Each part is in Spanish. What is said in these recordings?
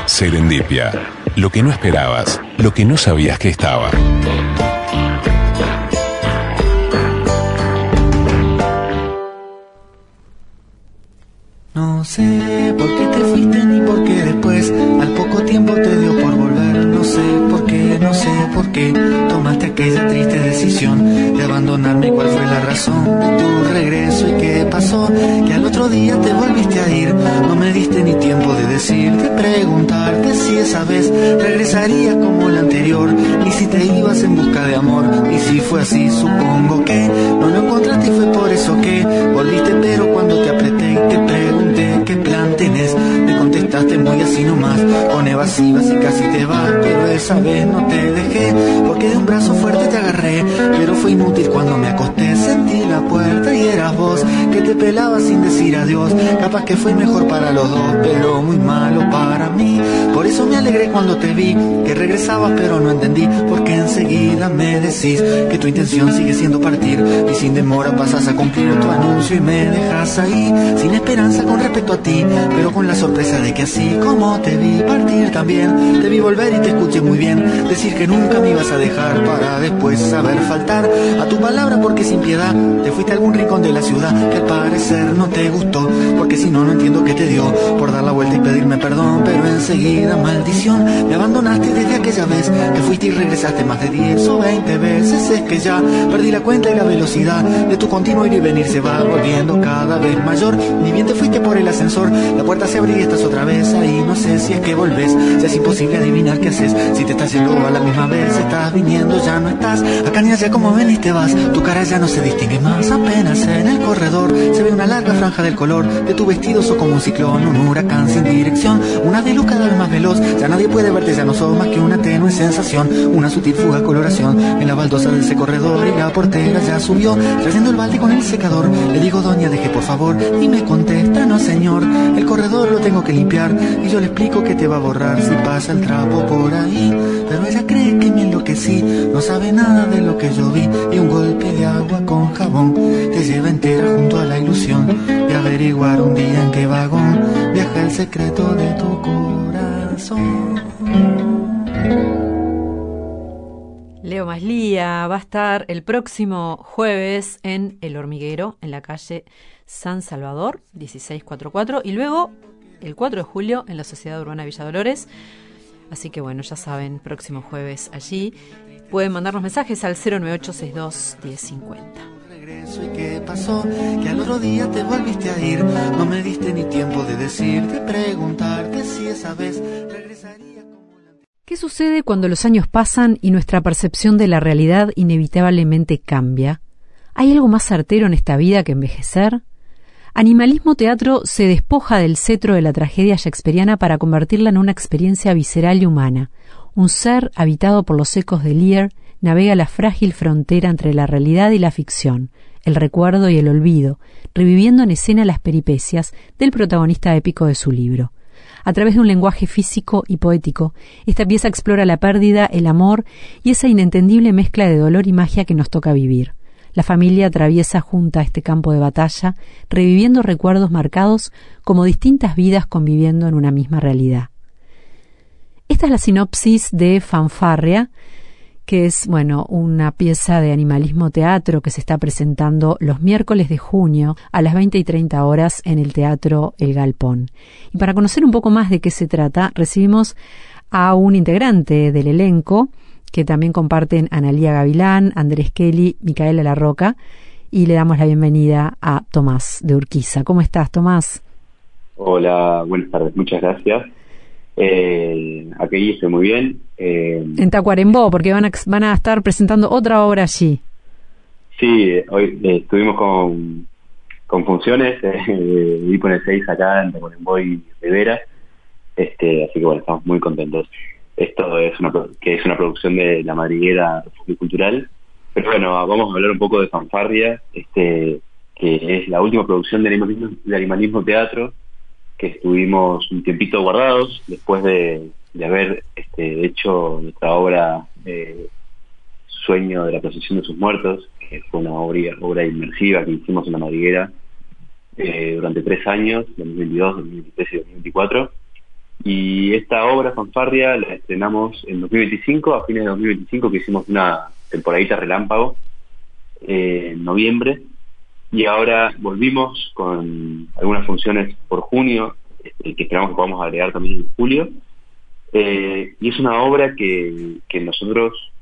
Serendipia. Lo que no esperabas, lo que no sabías que estaba. No sé por qué te fuiste ni por qué después al poco tiempo te dio por volver. No sé por qué tomaste aquella triste decisión de abandonarme. ¿Cuál fue la razón de tu regreso y qué pasó? Que al otro día te volviste a ir. No me diste ni tiempo de decirte, preguntarte si esa vez regresarías como la anterior, ni si te ibas en busca de amor. Y si fue así, supongo que no lo encontraste y fue por eso que volviste. Pero cuando te apreté y te pregunté qué plan tenés, me contestaste muy así nomás, con evasivas y casi te vas. Pero esa vez no te dejé, porque de un brazo fuerte te agarré. Pero fue inútil cuando me acosté, sentí la puerta y eras vos, que te pelabas sin decir adiós. Capaz que fue mejor para los dos, pero muy malo para mí. Por eso me alegré cuando te vi, que regresabas pero no entendí, porque enseguida me decís que tu intención sigue siendo partir, y sin demora pasas a cumplir tu anuncio y me dejas ahí, sin esperanza con respecto a ti, pero con la sorpresa de que así como te vi partir también, te vi volver y te escuché muy bien decir que nunca me ibas a dejar, para después saber faltar a tu palabra, porque sin piedad te fuiste a algún rincón de la ciudad que al parecer no te gustó, porque si no, no entiendo qué te dio por dar la vuelta y pedirme perdón. Pero enseguida, maldición, me abandonaste desde aquella vez que fuiste y regresaste más de 10 o 20 veces. Es que ya perdí la cuenta y la velocidad de tu continuo ir y venir se va volviendo cada vez mayor. Ni bien te fuiste por el ascensor, la puerta se abrió y estás otra vez ahí. No sé si es que volvés, ya es imposible adivinar qué haces, si te estás yendo a la misma vez, estás viniendo, ya no estás acá ni allá, como ven y te vas. Tu cara ya no se distingue más, apenas en el corredor se ve una larga franja del color de tu vestido. Sos como un ciclón, un huracán sin dirección, una de luz cada vez más veloz. Ya nadie puede verte, ya no sos más que una tenue sensación, una sutil fuga coloración en la baldosa de ese corredor. Y la portera ya subió trayendo el balde con el secador. Le digo, doña, deje por favor, y me contesta, no señor, el corredor lo tengo que limpiar. Y yo le explico que te va a borrar si pasa el trapo por ahí, pero ella cree que me enloquecí, no sabe nada de lo que yo vi. Y un golpe de agua con jabón te lleva entera junto a la ilusión de averiguar un día en qué vagón viaja el secreto de tu corazón. Leo Maslía va a estar el próximo jueves en El Hormiguero, en la calle San Salvador, 1644, y luego el 4 de julio en la Sociedad Urbana Villa Dolores. Así que bueno, ya saben, próximo jueves allí. Pueden mandarnos mensajes al 098621050. Regreso, ¿y qué pasó? Que al otro día te volviste a ir. No me diste ni tiempo de decirte, preguntarte si esa vez regresaría como la... ¿Qué sucede cuando los años pasan y nuestra percepción de la realidad inevitablemente cambia? ¿Hay algo más certero en esta vida que envejecer? Animalismo Teatro se despoja del cetro de la tragedia shakespeariana para convertirla en una experiencia visceral y humana. Un ser habitado por los ecos de Lear navega la frágil frontera entre la realidad y la ficción, el recuerdo y el olvido, reviviendo en escena las peripecias del protagonista épico de su libro. A través de un lenguaje físico y poético, esta pieza explora la pérdida, el amor y esa inentendible mezcla de dolor y magia que nos toca vivir. La familia atraviesa junta este campo de batalla, reviviendo recuerdos marcados como distintas vidas conviviendo en una misma realidad. Esta es la sinopsis de Fanfarria, que es, una pieza de Animalismo Teatro que se está presentando los miércoles de junio a las 20:30 horas en el Teatro El Galpón. Y para conocer un poco más de qué se trata, recibimos a un integrante del elenco que también comparten Analía Gavilán, Andrés Kelly, Micaela La Roca, y le damos la bienvenida a Tomás de Urquiza. ¿Cómo estás, Tomás? Hola, buenas tardes, muchas gracias. Aquí estoy muy bien. En Tacuarembó, porque van a estar presentando otra obra allí. Sí, hoy estuvimos con funciones de Hipone 6 acá en Tacuarembó y Rivera, así que bueno, estamos muy contentos. Esto es una producción de La Madriguera Refugio Cultural, pero bueno, vamos a hablar un poco de Fanfarria, que es la última producción de Animalismo Teatro, que estuvimos un tiempito guardados después de haber hecho nuestra obra Sueño de la Procesión de sus Muertos, que fue una obra inmersiva que hicimos en La Madriguera durante 3 años, 2022, 2023 y 2024. Y esta obra, Fanfarria, la estrenamos en 2025, a fines de 2025, que hicimos una temporadita relámpago en noviembre, y ahora volvimos con algunas funciones por junio, que esperamos que podamos agregar también en julio. Y es una obra que nosotros,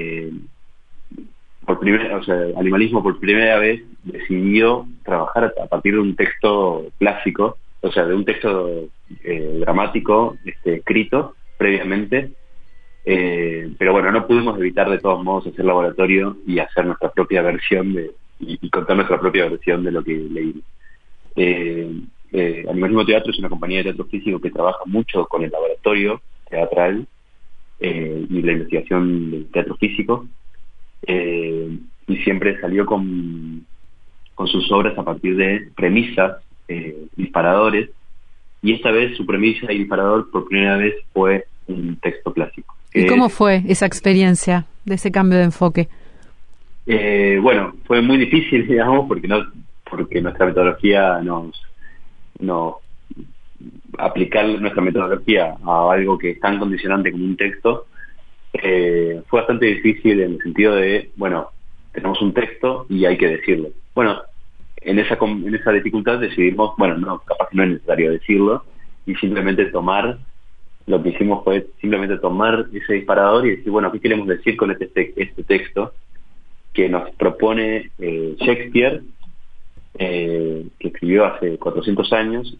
Animalismo por primera vez decidió trabajar a partir de un texto clásico, o sea, de un texto dramático escrito previamente, pero bueno, no pudimos evitar de todos modos hacer laboratorio y hacer nuestra propia versión y contar nuestra propia versión de lo que leímos. Animalismo Teatro es una compañía de teatro físico que trabaja mucho con el laboratorio teatral y la investigación del teatro físico, y siempre salió con sus obras a partir de premisas, disparadores, y esta vez su premisa y disparador por primera vez fue un texto clásico. ¿Y cómo fue esa experiencia de ese cambio de enfoque? Bueno, fue muy difícil, digamos, porque nuestra metodología aplicar nuestra metodología a algo que es tan condicionante como un texto fue bastante difícil, en el sentido de, bueno, tenemos un texto y hay que decirlo. Bueno, en esa dificultad decidimos, bueno, no, capaz que no es necesario decirlo, y simplemente lo que hicimos fue simplemente tomar ese disparador y decir, bueno, ¿qué queremos decir con este texto que nos propone Shakespeare, que escribió hace 400 años,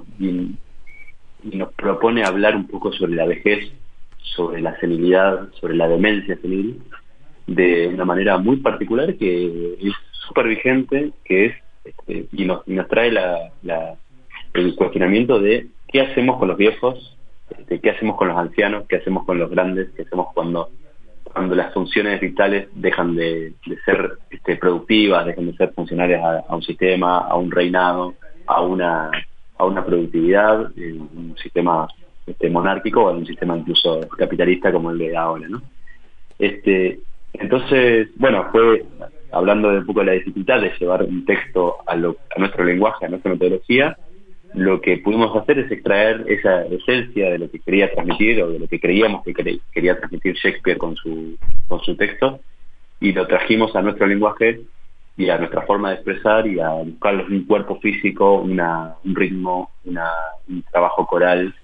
y nos propone hablar un poco sobre la vejez, sobre la senilidad, sobre la demencia senil, de una manera muy particular, que es súper vigente, que es y nos trae el cuestionamiento de qué hacemos con los viejos, qué hacemos con los ancianos, qué hacemos con los grandes, qué hacemos cuando las funciones vitales dejan de ser productivas, dejan de ser funcionales a un sistema, a un reinado, a una productividad, un sistema monárquico o en un sistema incluso capitalista como el de ahora, ¿no? Entonces, bueno, fue hablando de un poco de la dificultad de llevar un texto a nuestro lenguaje, a nuestra metodología. Lo que pudimos hacer es extraer esa esencia de lo que quería transmitir, o de lo que creíamos que quería transmitir Shakespeare con su texto, y lo trajimos a nuestro lenguaje y a nuestra forma de expresar, y a buscarles un cuerpo físico, un ritmo, un trabajo coral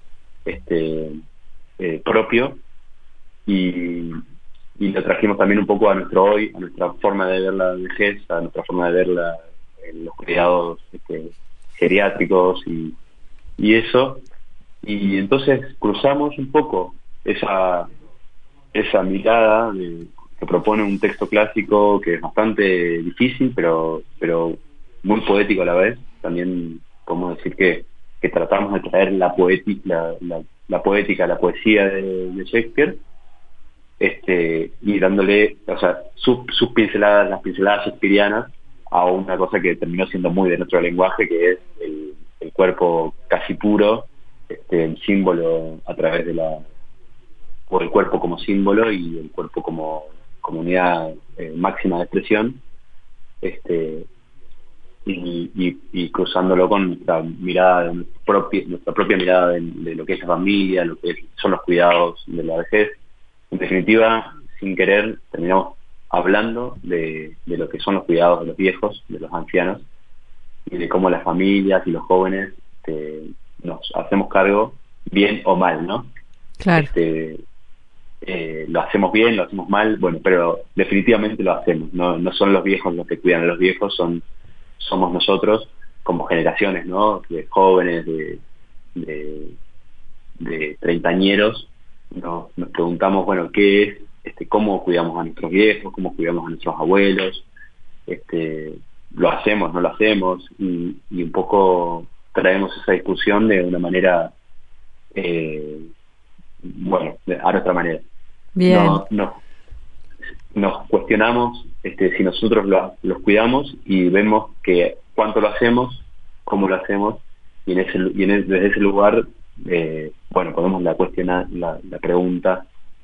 propio, y lo trajimos también un poco a nuestro hoy, a nuestra forma de ver la vejez, a nuestra forma de ver los cuidados geriátricos y eso, y entonces cruzamos un poco esa mirada que propone un texto clásico, que es bastante difícil, pero muy poético a la vez. También podemos decir que tratamos de traer la poética, la poesía de Shakespeare, y dándole, o sea, sus pinceladas, las pinceladas shakespearianas, a una cosa que terminó siendo muy de nuestro lenguaje, que es el cuerpo casi puro, el símbolo a través o el cuerpo como símbolo y el cuerpo como unidad máxima de expresión, y cruzándolo con nuestra mirada, nuestra propia mirada de lo que es la familia, lo que son los cuidados de la vejez. En definitiva, sin querer, terminamos hablando de lo que son los cuidados de los viejos, de los ancianos, y de cómo las familias y los jóvenes nos hacemos cargo, bien o mal, ¿no? Claro. Lo hacemos bien, lo hacemos mal, bueno, pero definitivamente lo hacemos. No son los viejos los que cuidan a los viejos, somos nosotros como generaciones, ¿no? De jóvenes, de treintañeros. Nos preguntamos, bueno, ¿qué es? ¿Cómo cuidamos a nuestros viejos? ¿Cómo cuidamos a nuestros abuelos? ¿Lo hacemos? ¿No lo hacemos? Y un poco traemos esa discusión de una manera, a nuestra manera. Bien. Nos cuestionamos si nosotros los cuidamos, y vemos que cuánto lo hacemos, cómo lo hacemos, y desde ese lugar, podemos cuestionar la pregunta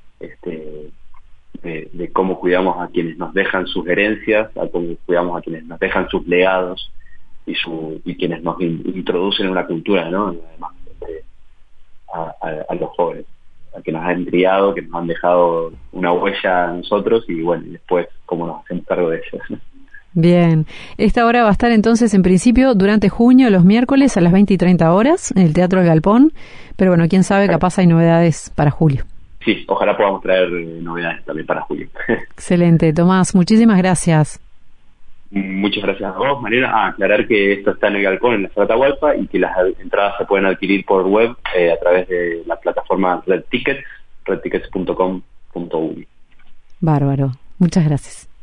de cómo cuidamos a quienes nos dejan sus herencias, a cómo cuidamos a quienes nos dejan sus legados y quienes nos introducen en una cultura, ¿no? Además, a los jóvenes, a que nos han criado, que nos han dejado una huella a nosotros y bueno, y después cómo nos hacemos cargo de ellos. Bien, esta obra va a estar entonces en principio durante junio, los miércoles a las 20 y 30 horas en el Teatro El Galpón, pero bueno, quién sabe, capaz hay novedades para julio. Sí, ojalá podamos traer novedades también para julio. Excelente, Tomás, muchísimas gracias. Muchas gracias a vos, Mariana. Aclarar que esto está en El Galpón, en la Sala Atahualpa, y que las entradas se pueden adquirir por web a través de la plataforma Red Tickets, redtickets.com.uy. Bárbaro, muchas gracias.